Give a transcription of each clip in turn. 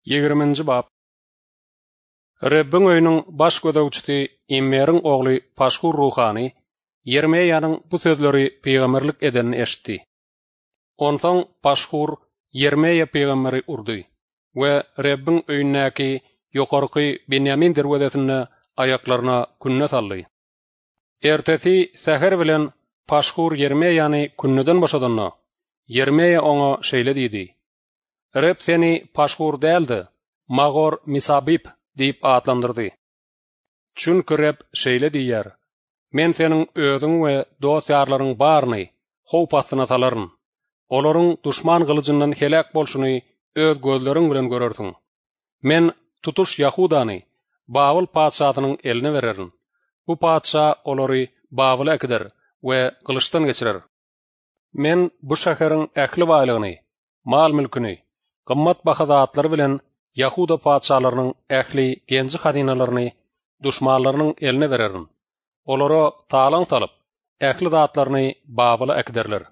20-nji bab. Rebbin öýüniň baş gödäwçisi Immeriň ogly Paşhur Ruhany Yermeýanyň bu sözleri peýgamberlik edenini eşitdi. Onsoň Paşhur Yermeýa peýgamberi urdy we Rebbin öýündäki ýokarky Benjamin derwedesini aýaklaryna künne saldy. Ertesi säher bilen Paşhur Yermeýany künneden boşadanna Yermeýa oňa şeýle diýdi: Reb seni Paşhur däldi, Magor Misabib diýip atlandyrdy. Çünki Reb şeýle diýýär: Men seniň özüň we dostýarlaryň baryny howp astyna salaryn. Olaryň duşman gylyjyndan helak bolşuny öz gözleriň bilen görersiň. Men tutuş Yahudany Babıl padşahynyň eline bererin. Bu padşa olary Babıl ekder we gylyçdan geçirer. Men bu şäheriň ähli baýlygyny, mal mülküni, gymmat baha zatlary bilen Yahuda padşalarynyň ähli genji hadinalaryny duşmanlarynyň eline bererin. Olary talan salyp, ähli zatlaryny Babyla ekderler.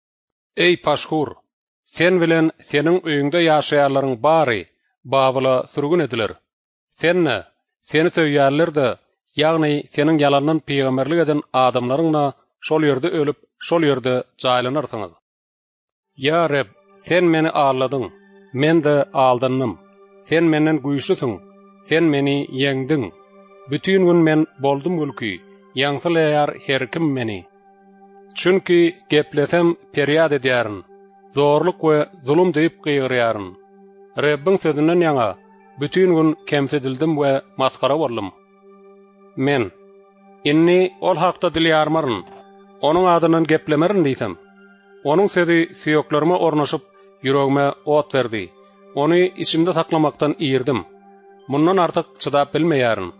Ey Paşhur, sen bilen seniň öýüňde ýaşaýarlaryň bary Babyla sürgün ediler. Senne, seni söýýärler de, ýagny seniň ýalandan peýgamberlik eden adamlaryňla şol ýerde ölüp, şol ýerde jaýlanarsyňyz. Ya Reb, sen meni ağladyň, men de aldandym. Sen menden güýçlüsiň, sen meni ýeňdiň. Bütün gün men boldum gülki, ýaňsylaýar her kim meni. Çünki geplesem periýat edýärin, zorluk we zulum diýip gygyrýaryn. Rebbin sözünden ýaňa bütün gün kemsedildim we maskara boldum. Men inni ol hakda dilýarmaryn, onuň adynyň geplemerin diýsem, onuň sözi süýeklerime ornaşyp ýüregime ot berdi. Onu içimde saklamaktan iyirdim. Mundan artık çydap bilmeýärin.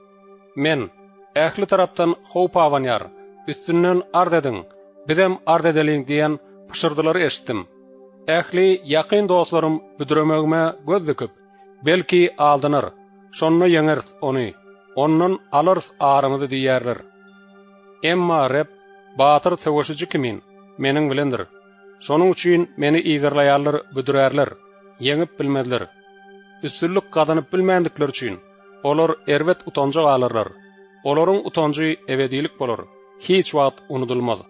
Men ähli tarapdan howp awanýar, üstünden ard ediň, bizem ard edeliň diýen pışırdylary eşitdim. Ähli ýakyn dostlarym büdüremegime göz dikip, belki aldynar, şonny ýeňer onu, ondan alars arymyzy diýerler. Emma Reb batyr söwüşüji kimin, meniň bilendir. Şonuň üçin meni ýygyrlaýarlar, büdürärler. Yeňip bilmezler. Üstünlük gazanyp bilmendikleri üçin olar erwet utanjak alarlar. Olaryň utanjy ebedilik bolar. Hiç wagt unutulmaz.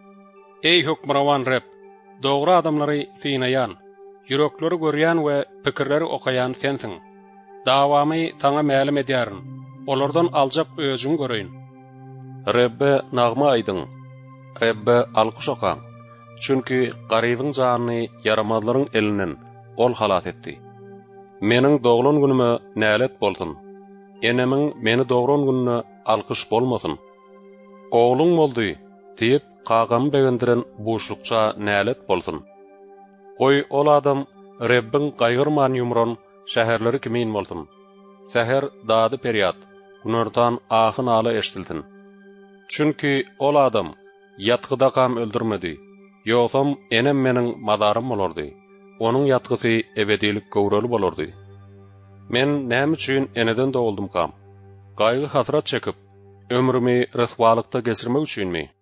Ey hukmrawan Reb, dogry adamlary synaýan, ýürekleri görýän we pikirleri okaýan sensiň. Dawamy taňa mälim edýärin. Olardan aljak özüň göreýin. Rebbe nagma aýdyň. Rebbe alkyş okaň. Çünki garybyň janyny yaramazlaryň elinden ol halat etdi. Meniň doglan günüme nälet bolsun. Enemiň meni dogran gününe alkyş bolmasyn. Ogluň boldy diýip qagam begendiren boşlukça nälet bolsun. Goý ol adam Rebbin gaýgyrman ýumran şäherleri kimin bolsun. Säher dady periýat, günördan ahyn aly eşdilsin. Çünki ol adam ýatgyda kam öldürmedi. Ýogsam enem meniň madarym bolardy. Onun ýatgysy ebedilik gowraly bolardy. Men näme üçin eneden doguldum kam? Gaýgy hasrat çekip, ömrümi ryswalykda geçirmek üçinmi?